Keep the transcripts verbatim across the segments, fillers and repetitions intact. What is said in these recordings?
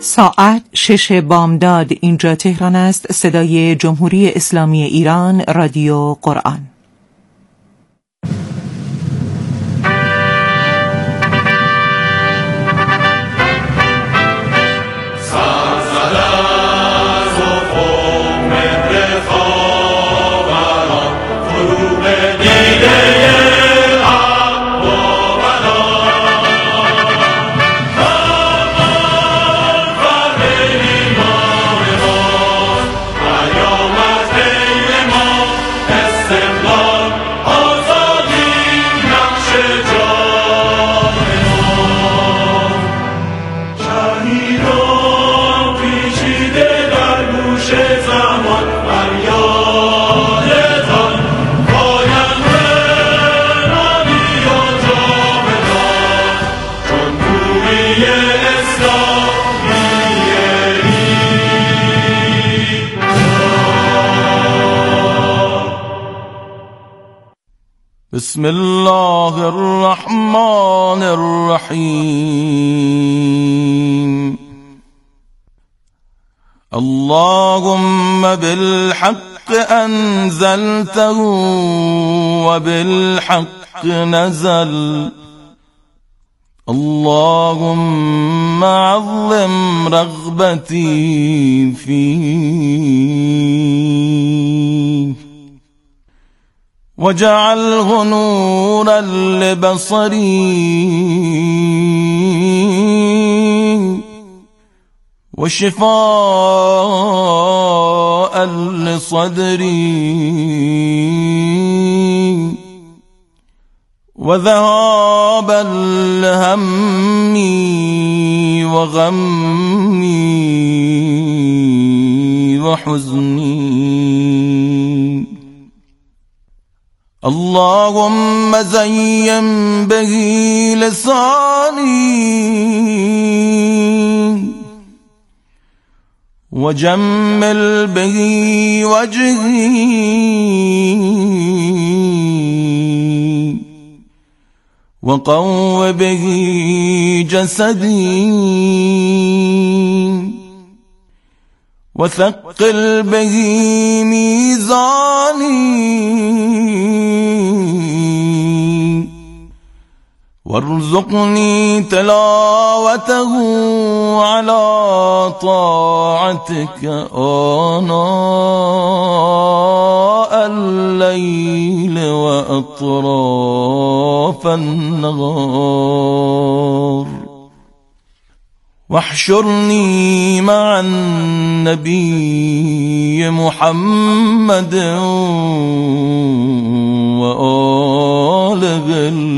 ساعت شش بامداد. اینجا تهران است. صدای جمهوری اسلامی ایران، رادیو قرآن. بسم الله الرحمن الرحیم. اللهم بالحق انزلته و بالحق نزل. اللهم عظم رغبتي فيه وجعله نورا لبصري وشفاء لصدري وذهابا لهمي وغمي وحزني. اللهم زين به لساني وجمل به وجهي وقو به جسدي وثقل به ميزاني وارزقني تلاوته على طاعتك آناء الليل وأطراف النهار واحشرني مع النبي محمد وآله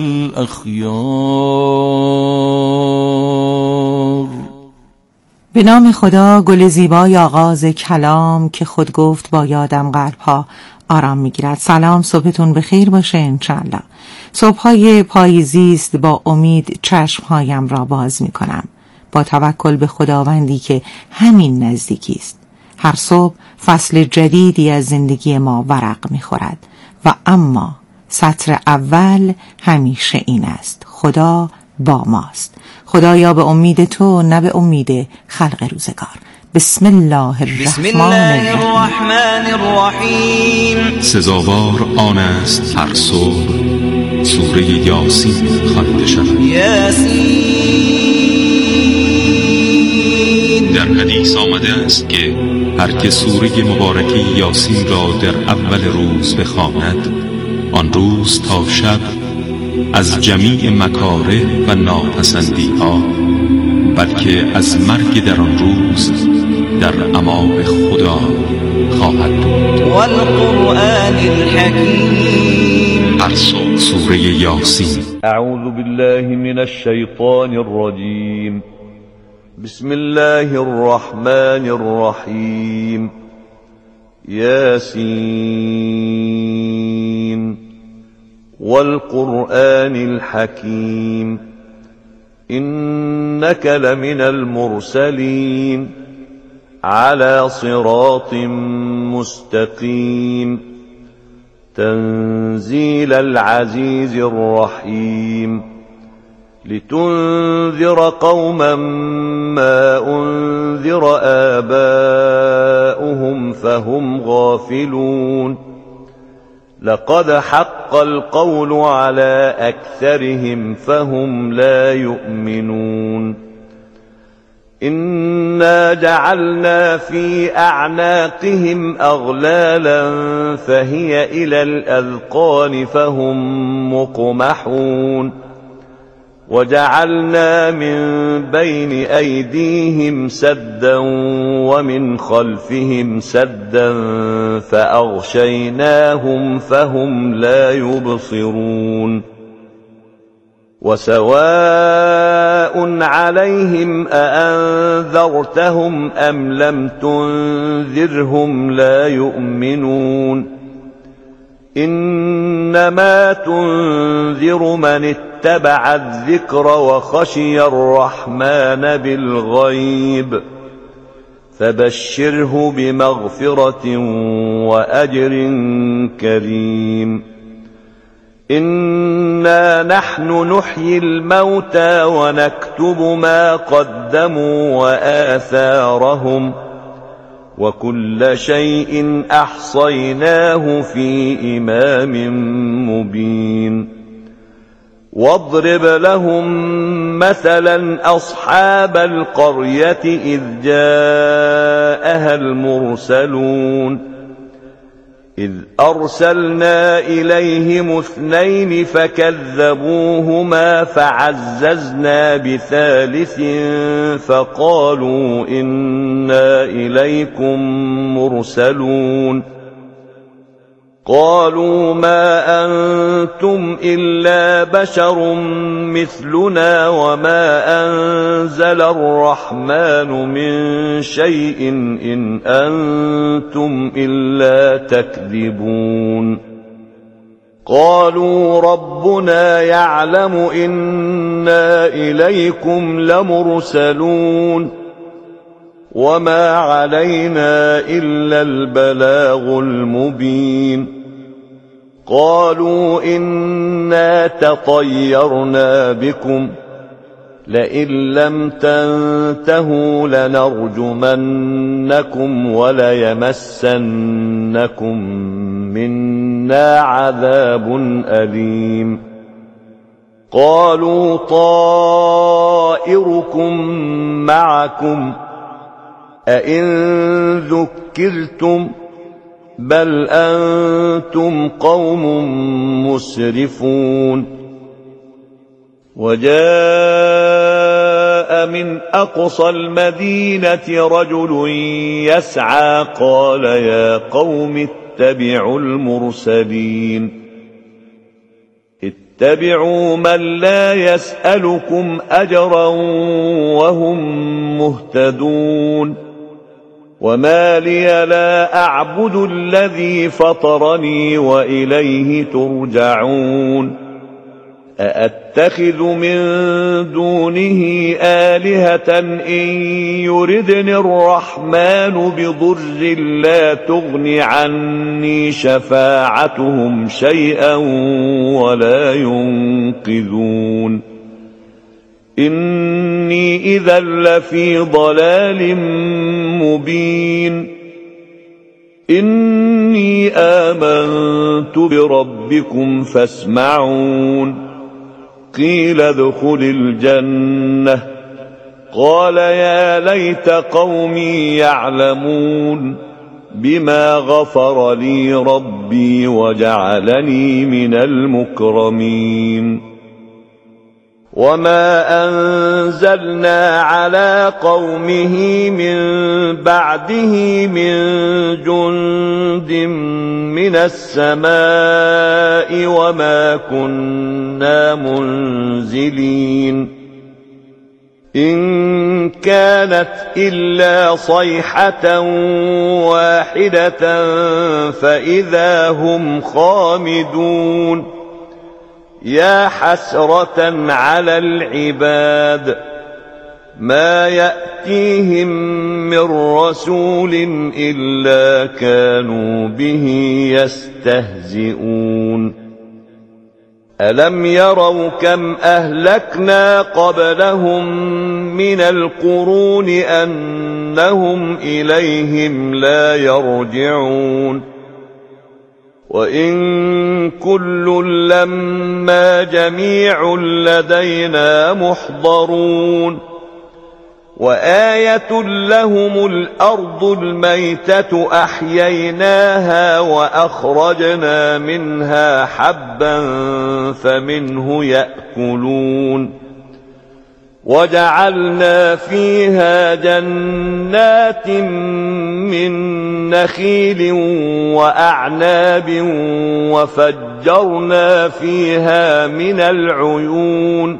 الأخيار. به نام خدا. گل زیبای آغاز کلام که خود گفت با یادم قلبها آرام میگیرد. سلام، صبحتون بخیر باشه انشالله. صبحهای پاییزی است، با امید چشمهایم را باز میکنم، با توکل به خداوندی که همین نزدیکی است. هر صبح فصل جدیدی از زندگی ما ورق میخورد و اما سطر اول همیشه این است: خدا با ماست. خدایا به امید تو، نه به امید خلق روزگار. بسم الله الرحمن الرحیم. سزاوار آن است هر صبح سوره یاسین خوانده شود. یاسین. در حدیث آمده است که هر که سوره مبارکه یاسین را در اول روز بخواند، آن روز تا شب از جمیع مکاره و ناپسندی ها، بلکه از مرگ در آن روز در امان خدا خواهد بود. والقرآن الحکیم. هر صبح سوره یاسین. اعوذ بالله من الشیطان الرجیم. بسم الله الرحمن الرحیم. یاسین والقرآن الحکیم. إنك لمن المرسلين على صراط مستقيم. تنزيل العزيز الرحيم. لتنذر قوما ما أنذر آباؤهم فهم غافلون لقد حق القول على أكثرهم فهم لا يؤمنون إنا جعلنا في أعناقهم أغلالا فهي إلى الأذقان فهم مقمحون وجعلنا من بين أيديهم سدا ومن خلفهم سدا فأغشيناهم فهم لا يبصرون وسواء عليهم أأنذرتهم أم لم تنذرهم لا يؤمنون إنما تنذر من اتبع الذكر وخشي الرحمن بالغيب فبشره بمغفرة وأجر كريم إنا نحن نحيي الموتى ونكتب ما قدموا وآثارهم وكل شيء أحصيناه في إمام مبين واضرب لهم مثلا أصحاب القرية إذ جاءها المرسلون إذ أرسلنا إليهم اثنين فكذبوهما فعززنا بثالث فقالوا إنا إليكم مرسلون قالوا ما أنتم إلا بشر مثلنا وما أنزل الرحمن من شيء إن أنتم إلا تكذبون قالوا ربنا يعلم إنا إليكم لمرسلون وما علينا إلا البلاغ المبين قالوا إنا تطيرنا بكم لئن لم تنتهوا لنرجمنكم وليمسنكم منا عذاب أليم قالوا طائركم معكم أئن ذكرتم بل أنتم قوم مسرفون وجاء من أقصى المدينة رجل يسعى قال يا قوم اتبعوا المرسلين اتبعوا من لا يسألكم أجرا وهم مهتدون وما لي لا أعبد الذي فطرني وإليه ترجعون أأتخذ من دونه آلهة إن يردني الرحمن بضر لا تغن عني شفاعتهم شيئا ولا ينقذون إني إذا لفي ضلال مبين إني آمنت بربكم فاسمعون قيل ادخل الجنة قال يا ليت قومي يعلمون بما غفر لي ربي وجعلني من المكرمين وما أنزلنا على قومه من بعده من جند من السماء وما كنا منزلين إن كانت إلا صيحة واحدة فإذا هم خامدون يا حسرة على العباد ما يأتيهم من رسول إلا كانوا به يستهزئون ألم يروا كم أهلكنا قبلهم من القرون أنهم إليهم لا يرجعون وإن كل لما جميع لدينا محضرون وآية لهم الأرض الميتة أحييناها وأخرجنا منها حبا فمنه يأكلون وجعلنا فيها جنات من نخيل وأعناب وفجرنا فيها من العيون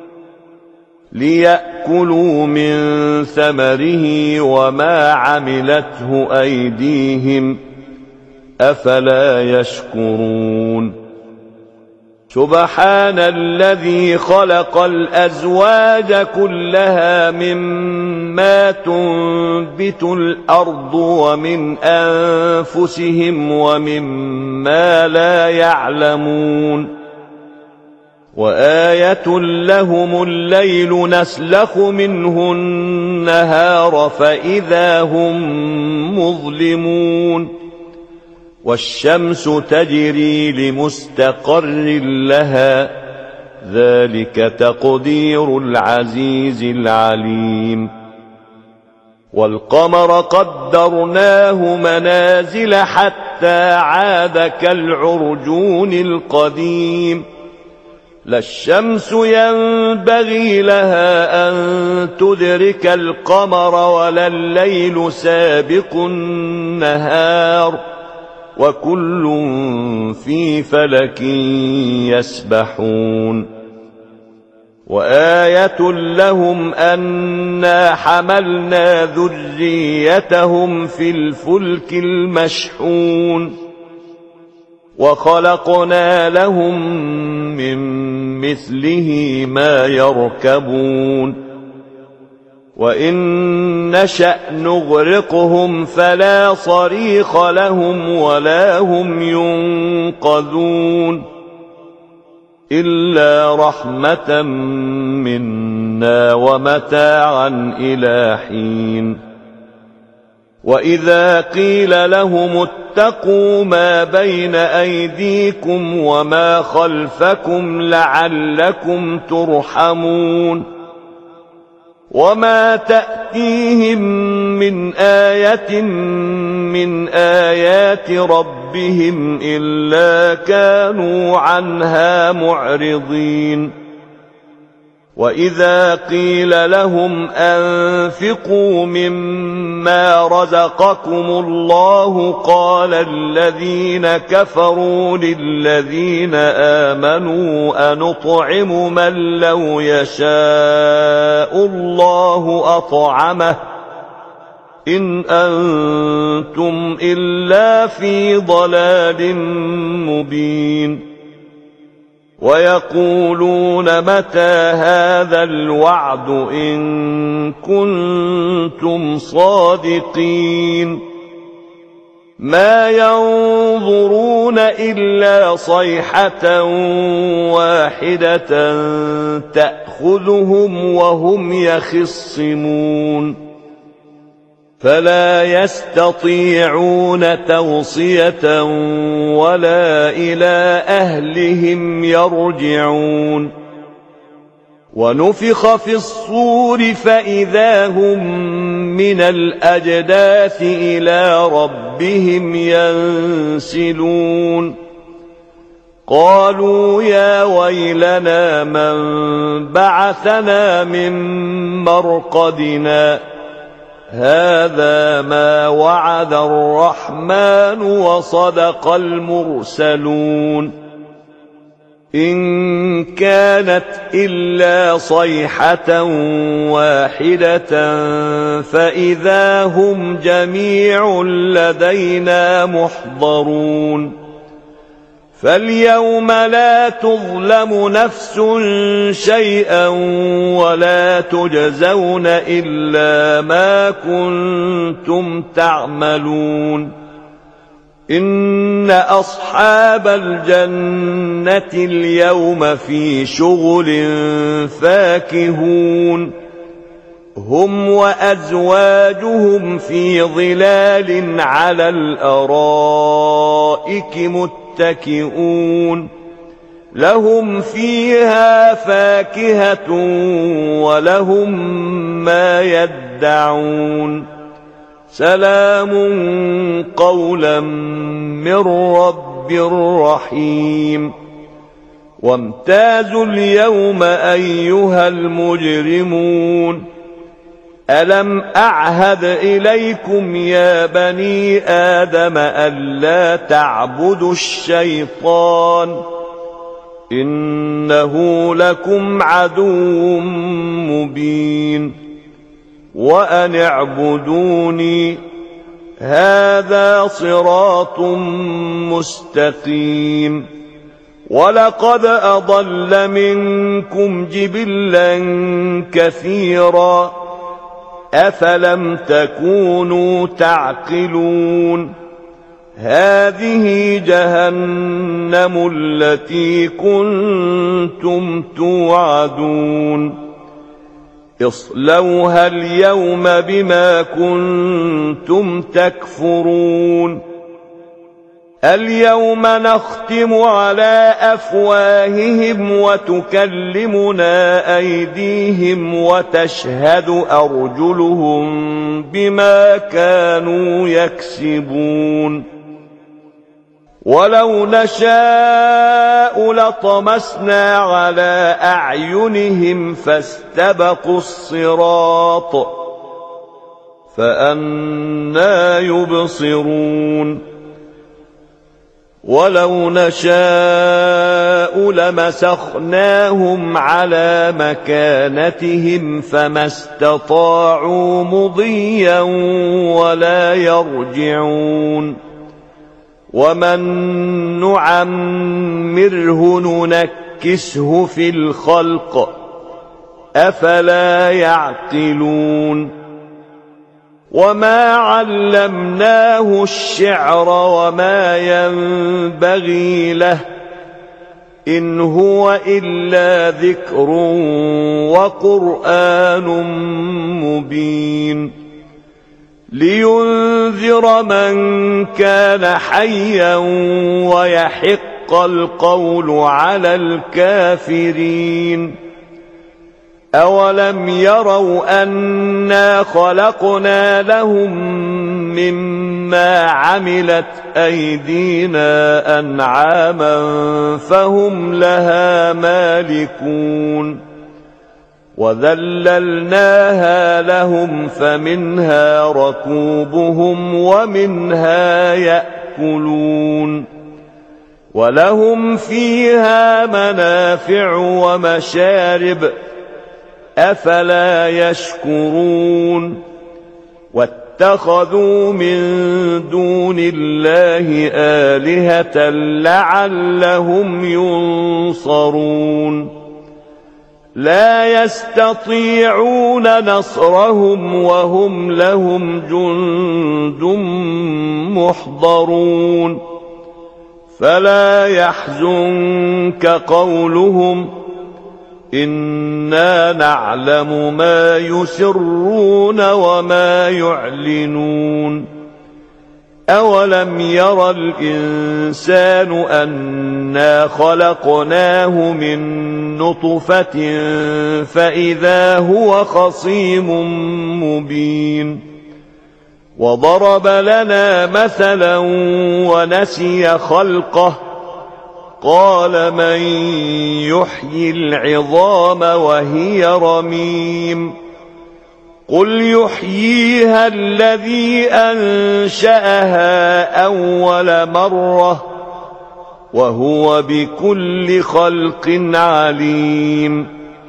ليأكلوا من ثمره وما عملته أيديهم أفلا يشكرون سبحان الذي خلق الأزواج كلها مما تنبت الأرض ومن أنفسهم ومما لا يعلمون وآية لهم الليل نسلخ منه النهار فإذا هم مظلمون والشمس تجري لمستقر لها ذلك تقدير العزيز العليم والقمر قدرناه منازل حتى عاد كالعرجون القديم لا الشمس ينبغي لها أن تدرك القمر ولا الليل سابق النهار وكل في فلك يسبحون وآية لهم أنا حملنا ذريتهم في الفلك المشحون وخلقنا لهم من مثله ما يركبون وإن نشأ نغرقهم فلا صريخ لهم ولا هم ينقذون إلا رحمة منا ومتاعا إلى حين وإذا قيل لهم اتقوا ما بين أيديكم وما خلفكم لعلكم ترحمون وما تأتيهم من آية من آيات ربهم إلا كانوا عنها معرضين وإذا قيل لهم أنفقوا مما رزقكم الله قال الذين كفروا للذين آمنوا أنطعم من لو يشاء الله أطعمه إن أنتم إلا في ضلال مبين ويقولون متى هذا الوعد إن كنتم صادقين ما ينظرون إلا صيحة واحدة تأخذهم وهم يخصمون فلا يستطيعون توصية ولا إلى أهلهم يرجعون ونفخ في الصور فإذا هم من الأجداث إلى ربهم ينسلون قالوا يا ويلنا من بعثنا من مرقدنا هذا ما وعد الرحمن وصدق المرسلون إن كانت إلا صيحة واحدة فإذا هم جميع لدينا محضرون فاليوم لا تظلم نفس شيئا ولا تجزون إلا ما كنتم تعملون إن أصحاب الجنة اليوم في شغل فاكهون هم وأزواجهم في ظلال على الأرائك متكئون لهم فيها فاكهة ولهم ما يدعون سلام قولا من رب رحيم وامتازوا اليوم أيها المجرمون ألم أعهد إليكم يا بني آدم ألا تعبدوا الشيطان إنه لكم عدو مبين وأن اعبدوني هذا صراط مستقيم ولقد أضل منكم جبلا كثيرا أفلم تكونوا تعقلون هذه جهنم التي كنتم توعدون اصلوها اليوم بما كنتم تكفرون اليوم نختم على أفواههم وتكلمنا أيديهم وتشهد أرجلهم بما كانوا يكسبون ولو نشاء لطمسنا على أعينهم فاستبقوا الصراط فأنى يبصرون ولو نشاء لمسخناهم على مكانتهم فما استطاعوا مضيا ولا يرجعون ومن نعمره ننكسه في الخلق أفلا يعقلون وما علمناه الشعر وما ينبغي له إن هو إلا ذكر وقرآن مبين لينذر من كان حيا ويحق القول على الكافرين أولم يروا أنا خلقنا لهم مما عملت أيدينا أنعاما فهم لها مالكون وذللناها لهم فمنها ركوبهم ومنها يأكلون ولهم فيها منافع ومشارب أفلا يشكرون واتخذوا من دون الله آلهة لعلهم ينصرون لا يستطيعون نصرهم وهم لهم جند محضرون فلا يحزنك قولهم إنا نعلم ما يسرون وما يعلنون أولم ير الإنسان أنا خلقناه من نطفة فإذا هو خصيم مبين وضرب لنا مثلا ونسي خلقه قال من يحيي العظام وهي رميم قل يحييها الذي أنشأها أول مرة وهو بكل خلق عليم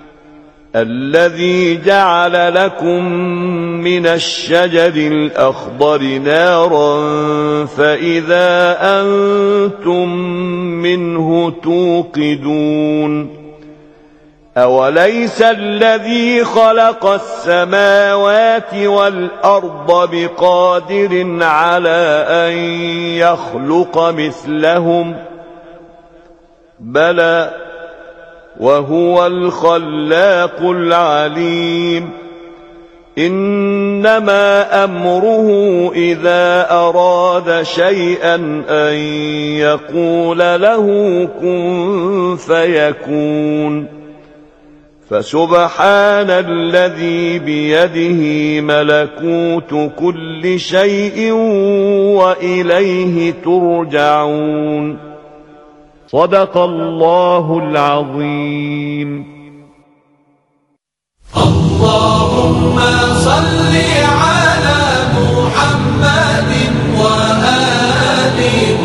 الذي جعل لكم من الشجر الأخضر نارا فإذا أنتم منه توقدون أوليس الذي خلق السماوات والأرض بقادر على أن يخلق مثلهم بلى وهو الخلاق العليم إنما أمره إذا أراد شيئا أن يقول له كن فيكون فسبحان الذي بيده ملكوت كل شيء وإليه ترجعون صدق الله العظيم. اللهم صل على محمد وآل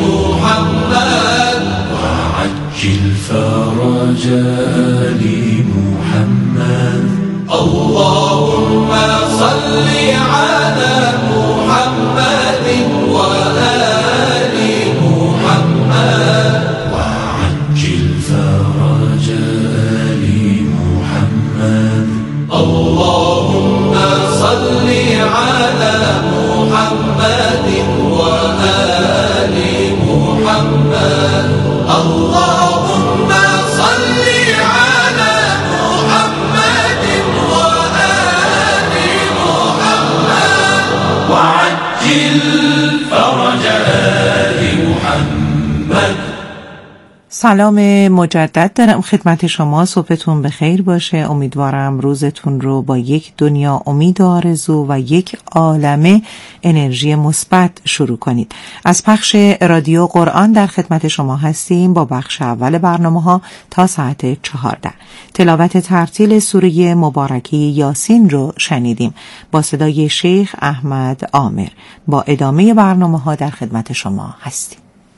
محمد وعجل فرج آل محمد. اللهم صل على محمد وآل محمد وعجل فرج آل محمد. اللهم صل على محمد وآل محمد. اللهم صل على محمد وآل محمد وعجل فرج آل محمد. سلام مجدد دارم خدمت شما. صبحتون بخیر باشه. امیدوارم روزتون رو با یک دنیا امید و آرزو و یک عالمه انرژی مثبت شروع کنید. از پخش رادیو قرآن در خدمت شما هستیم با بخش اول برنامه ها تا ساعت چهارده. تلاوت ترتیل سوره مبارکه یاسین رو شنیدیم با صدای شیخ احمد عامر. با ادامه برنامه ها در خدمت شما هستیم.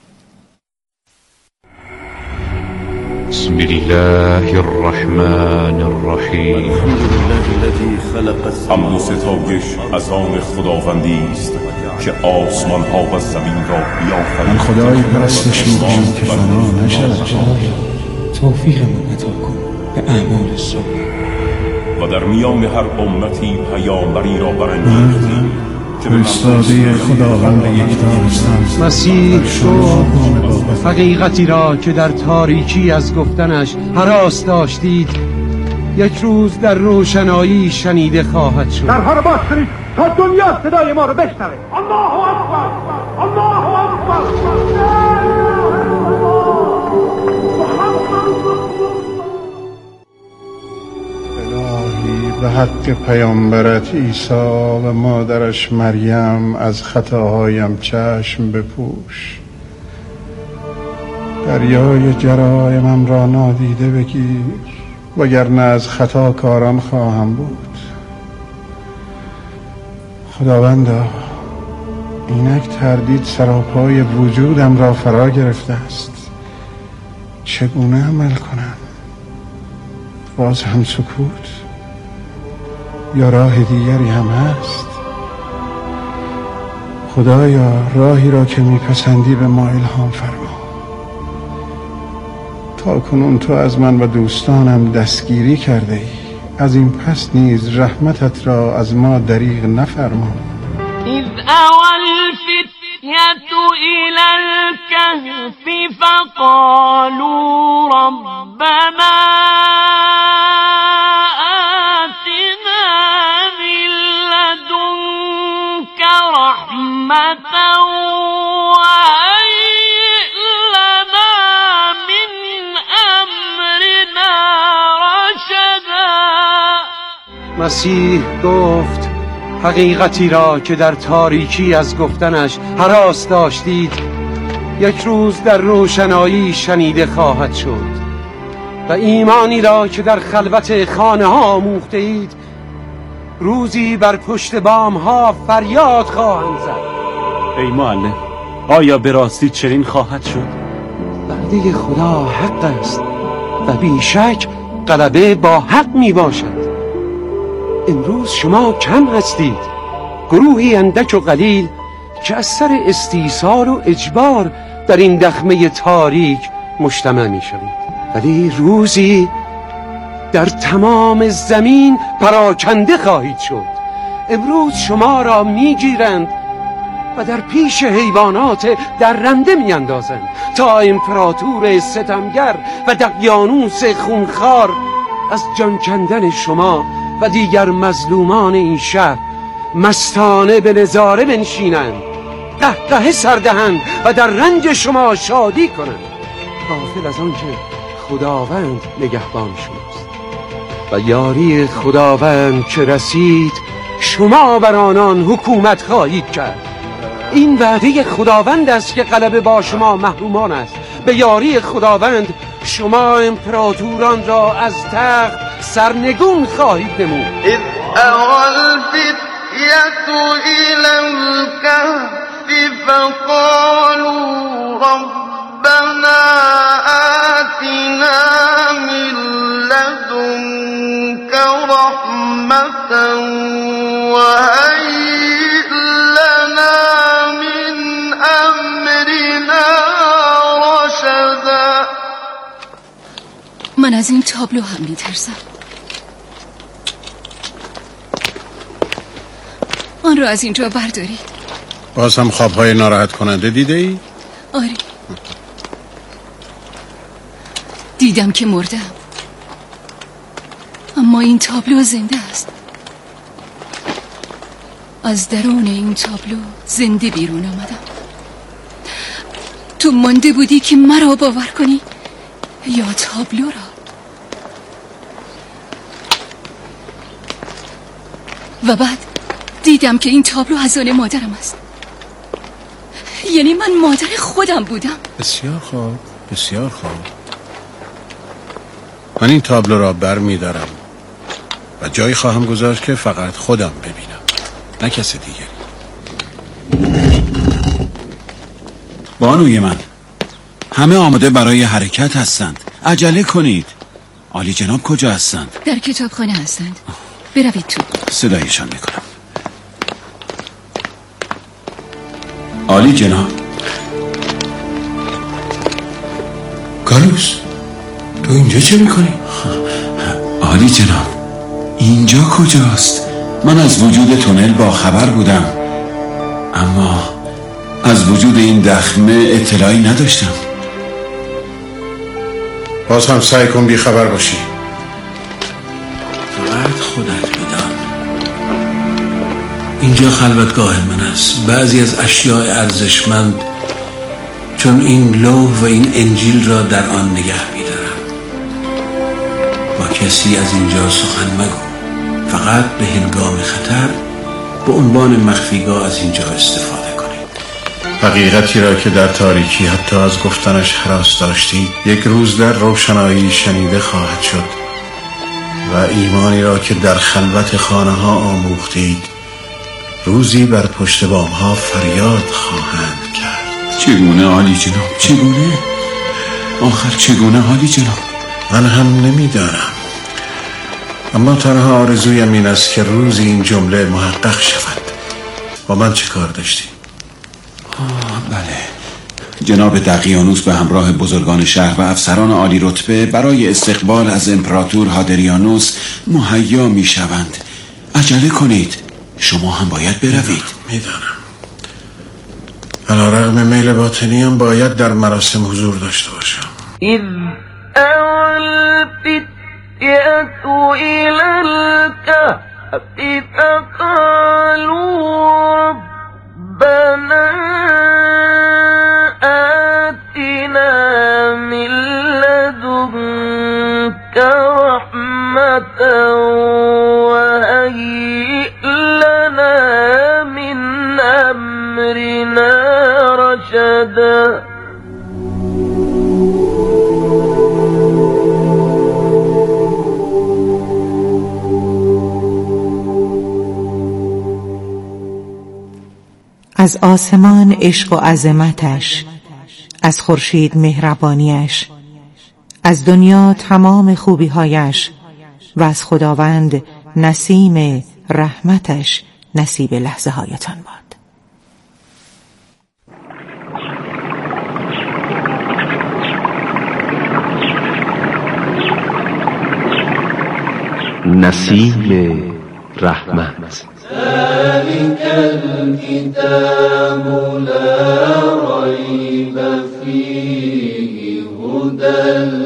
بسم الله الرحمن الرحیم. حمد و ستایش از آن خداوندی است که آسمان ها و زمین را بیافرید. من خدای پرستش می‌کنم که فنا نشود. توفیقمون عطا کن به اعمال صالح. و در میان هر امتی پیامبری را برانگیختی فرستاده خداوند یکتا مسیح گفت حقیقتی را که در تاریکی از گفتنش هراس داشتید یک روز در روشنایی شنیده خواهد شد. درها رو باز کنید تا دنیا صدای ما رو بشنوه. الله اکبر، الله اکبر. به حق پیامبرت عیسی و مادرش مریم از خطاهایم چشم بپوش. دریای جرایمم را نادیده بگیر وگرنه از خطا کاران خواهم بود. خداوندا اینک تردید سراپای وجودم را فرا گرفته است. چگونه عمل کنم؟ باز هم سکوت یا راه دیگری هم هست؟ خدایا راهی را که میپسندی به ما الهام فرما. تا کنون تو از من و دوستانم دستگیری کرده ای، از این پس نیز رحمتت را از ما دریغ نفرما. اذ اوى الفتية الى الكهف فقالوا ربنا رحمة وهيئ لنا من أمرنا رشدا. مسیح گفت حقیقتی را که در تاریکی از گفتنش هراس داشتید یک روز در روشنایی شنیده خواهد شد و ایمانی را که در خلوت خانه ها آموخته اید روزی بر پشت بام ها فریاد خواهند زد. ای معلم، آیا به راستی چنین خواهد شد؟ وعده خدا حق است و بیشک غلبه با حق می باشد. امروز شما کم هستید، گروهی اندک و قلیل که از سر استیصال و اجبار در این دخمه تاریک مجتمع می شوید. ولی روزی در تمام زمین پراکنده خواهید شد. امروز شما را میگیرند و در پیش حیوانات درنده میاندازند تا امپراتور ستمگر و دقیانوس خونخوار از جان کندن شما و دیگر مظلومان این شهر مستانه به نظاره بنشینند، قهقه سردهند و در رنج شما شادی کنند، غافل از آن که خداوند نگهبان شماست و یاری خداوند که رسید شما بر آنان حکومت خواهید کرد. این وعده خداوند است که غلبه با شما محرومان است. به یاری خداوند شما امپراتوران را از تخت سرنگون خواهید نمود. اذ اول فتیت الى الكهف فقالوا ربنا آتنا من لدنك رحمة وهيئ لنا من امرنا رشدا. من از این تابلو هم میترسم. آن رو از اینجا برداری. باز هم خوابهای ناراحت کننده دیده ای؟ آره، دیدم که مردم، اما این تابلو زنده است. از درون این تابلو زنده بیرون آمدم. تو مانده بودی که مرا باور کنی یا تابلو را؟ و بعد دیدم که این تابلو از آن مادرم است. یعنی من مادر خودم بودم. بسیار خوب، بسیار خوب. من این تابلو را بر می دارم و جایی خواهم گذاشت که فقط خودم ببینم، نه کسی دیگری. بانوی من، همه آماده برای حرکت هستند. عجله کنید. عالی جناب کجا هستند؟ در کتابخانه هستند. بروید تو. صدایشان میکنم. عالی جناب. گالوس، تو اینجا چه میکنی؟ عالی جناب، اینجا کجاست؟ من از وجود تونل با خبر بودم، اما از وجود این دخمه اطلاعی نداشتم. باز هم سعی کن بی خبر باشی. فقط خودت بدان. اینجا خلوتگاه من است. بعضی از اشیاء ارزشمند چون این لوح و این انجیل را در آن نگه می‌دارم. با کسی از اینجا سخن مگو. فقط به هنگام خطر به عنوان مخفیگاه از اینجا استفاده کنید. حقیقتی را که در تاریکی حتی از گفتنش هراس داشتید یک روز در روشنایی شنیده خواهد شد و ایمانی را که در خلوت خانه ها آموختید روزی بر پشت بام ها فریاد خواهند کرد. چگونه عالی جناب؟ چگونه؟ آخر چگونه عالی جناب؟ من هم نمیدانم، اما تنها آرزویم این است که روزی این جمله محقق شود. با من چه کار داشتی؟ آه بله، جناب دقیانوس به همراه بزرگان شهر و افسران عالی رتبه برای استقبال از امپراتور هادریانوس مهیا می شوند. عجله کنید، شما هم باید بروید. میدانم، علیرغم میل باطنیم باید در مراسم حضور داشته باشم. اذ اول فتیت الى الكهف فقالوا ربنا آتنا من لدنك رحمة وهيئ لنا من أمرنا رشدا. از آسمان عشق و عظمتش، از خورشید مهربانیش، از دنیا تمام خوبیهایش و از خداوند نسیم رحمتش نصیب لحظه هایتان باد. نسیم رحمت. ذلك الكتاب لا ريب فيه هدى